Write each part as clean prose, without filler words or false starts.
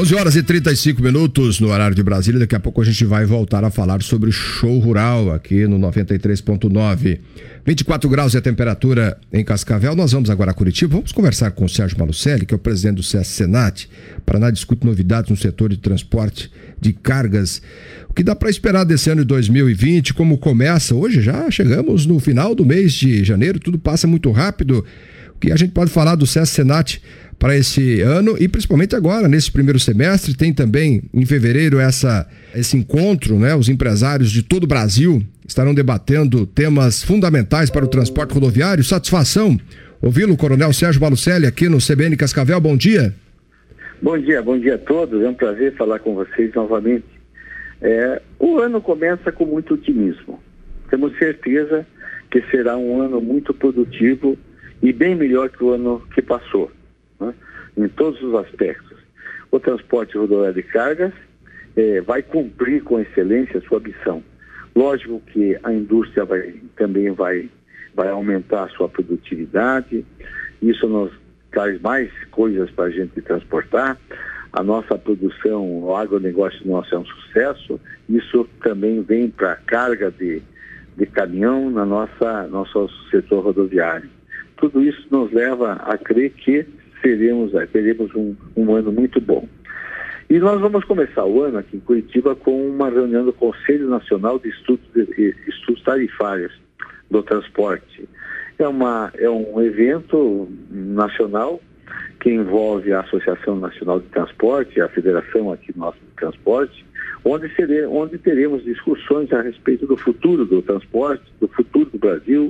11h35 no horário de Brasília. Daqui a pouco a gente vai voltar a falar sobre o show rural aqui no 93.9. 24 graus é a temperatura em Cascavel. Nós vamos agora a Curitiba. Vamos conversar com o Sérgio Malucelli, que é o presidente do SESC-Senat. Paraná discute novidades no setor de transporte de cargas. O que dá para esperar desse ano de 2020? Como começa? Hoje já chegamos no final do mês de janeiro. Tudo passa muito rápido. O que a gente pode falar do SESC-Senat para esse ano e principalmente agora, nesse primeiro semestre? Tem também em fevereiro esse encontro, né? Os empresários de todo o Brasil estarão debatendo temas fundamentais para o transporte rodoviário. Satisfação ouvi-lo, Coronel Sérgio Malucelli, aqui no CBN Cascavel. Bom dia. Bom dia a todos. É um prazer falar com vocês novamente. O ano começa com muito otimismo. Temos certeza que será um ano muito produtivo e bem melhor que o ano que passou, né? Em todos os aspectos. O transporte rodoviário de cargas vai cumprir com excelência a sua missão. Lógico que a indústria também vai aumentar a sua produtividade. Isso nos traz mais coisas para a gente transportar. A nossa produção, o agronegócio nosso é um sucesso. Isso também vem para a carga de caminhão no nosso setor rodoviário. Tudo isso nos leva a crer que teremos um ano muito bom. E nós vamos começar o ano aqui em Curitiba com uma reunião do Conselho Nacional de Estudos Tarifários do Transporte. É um evento nacional que envolve a Associação Nacional de Transporte, a Federação aqui nossa de Transporte, onde teremos discussões a respeito do futuro do transporte, do futuro do Brasil.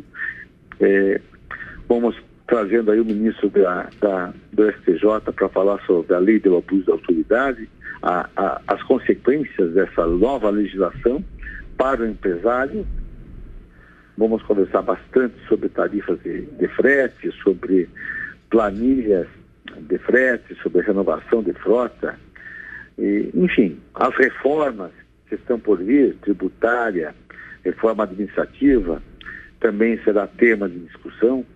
Vamos trazendo aí o ministro do STJ para falar sobre a lei do abuso da autoridade, as consequências dessa nova legislação para o empresário. Vamos conversar bastante sobre tarifas de frete, sobre planilhas de frete, sobre renovação de frota, enfim, as reformas que estão por vir, tributária, reforma administrativa, também será tema de discussão.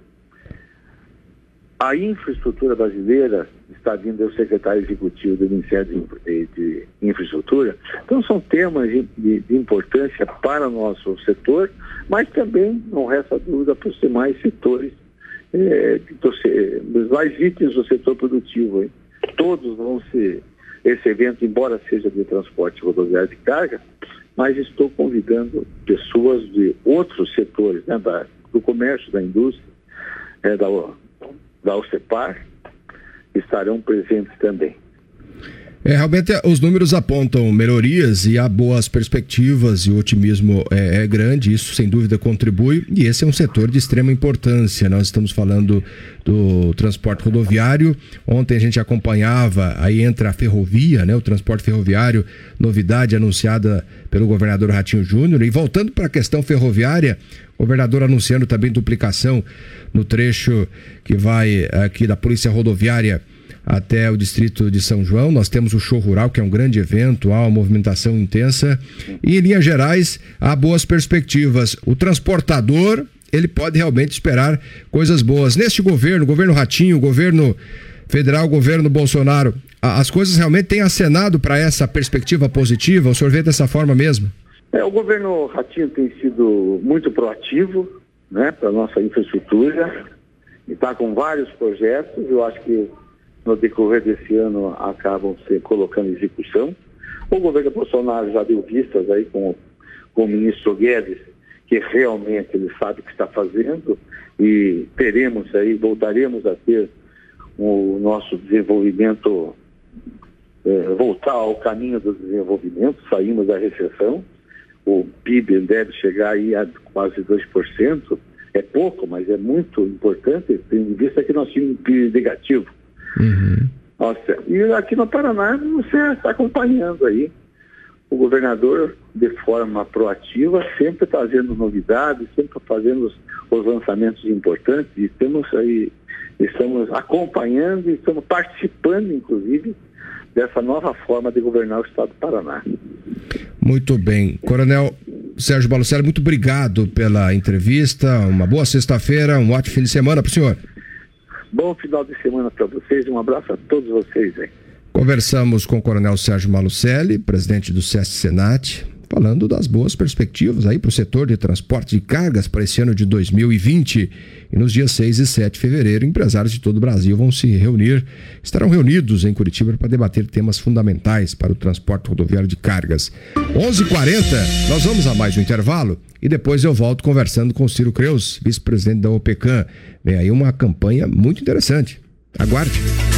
A infraestrutura brasileira está vindo do secretário executivo do Ministério de Infraestrutura. Então são temas de importância para o nosso setor, mas também, não resta dúvida, para os demais setores, dos mais itens do setor produtivo. Hein? Todos vão ser, esse evento, embora seja de transporte rodoviário de carga, mas estou convidando pessoas de outros setores, né, do comércio, da indústria, da OCEPAR, estarão presentes também. Realmente os números apontam melhorias e há boas perspectivas e o otimismo é grande, isso sem dúvida contribui, e esse é um setor de extrema importância. Nós estamos falando do transporte rodoviário. Ontem a gente acompanhava, aí entra a ferrovia, né, o transporte ferroviário, novidade anunciada pelo governador Ratinho Júnior. E voltando para a questão ferroviária, o governador anunciando também duplicação no trecho que vai aqui da Polícia Rodoviária até o distrito de São João. Nós temos o show rural, que é um grande evento, há uma movimentação intensa e, em linhas gerais, há boas perspectivas. O transportador, ele pode realmente esperar coisas boas. Neste governo Ratinho, governo federal, governo Bolsonaro, as coisas realmente têm acenado para essa perspectiva positiva? O senhor vê dessa forma mesmo? O governo Ratinho tem sido muito proativo, né, para a nossa infraestrutura, e está com vários projetos. Eu acho que no decorrer desse ano acabam se colocando em execução. O governo Bolsonaro já deu vistas aí com o ministro Guedes, que realmente ele sabe o que está fazendo, e voltaremos a ter o nosso desenvolvimento, voltar ao caminho do desenvolvimento. Saímos da recessão, o PIB deve chegar aí a quase 2%, é pouco, mas é muito importante, tendo em vista que nós tínhamos um PIB negativo. Uhum. Nossa, e aqui no Paraná você está acompanhando aí o governador de forma proativa, sempre trazendo novidades, sempre fazendo os lançamentos importantes, e estamos acompanhando e estamos participando, inclusive, dessa nova forma de governar o estado do Paraná. Muito bem. Coronel Sérgio Malucelli, muito obrigado pela entrevista, uma boa sexta-feira, um ótimo fim de semana para o senhor. Bom final de semana para vocês, um abraço a todos vocês aí. Conversamos com o Coronel Sérgio Malucelli, presidente do SESC-Senat, falando das boas perspectivas aí para o setor de transporte de cargas para esse ano de 2020. E nos dias 6 e 7 de fevereiro, empresários de todo o Brasil vão se reunir, estarão reunidos em Curitiba para debater temas fundamentais para o transporte rodoviário de cargas. 11h40, nós vamos a mais um intervalo e depois eu volto conversando com o Ciro Creus, vice-presidente da OPECAM. Vem aí uma campanha muito interessante. Aguarde!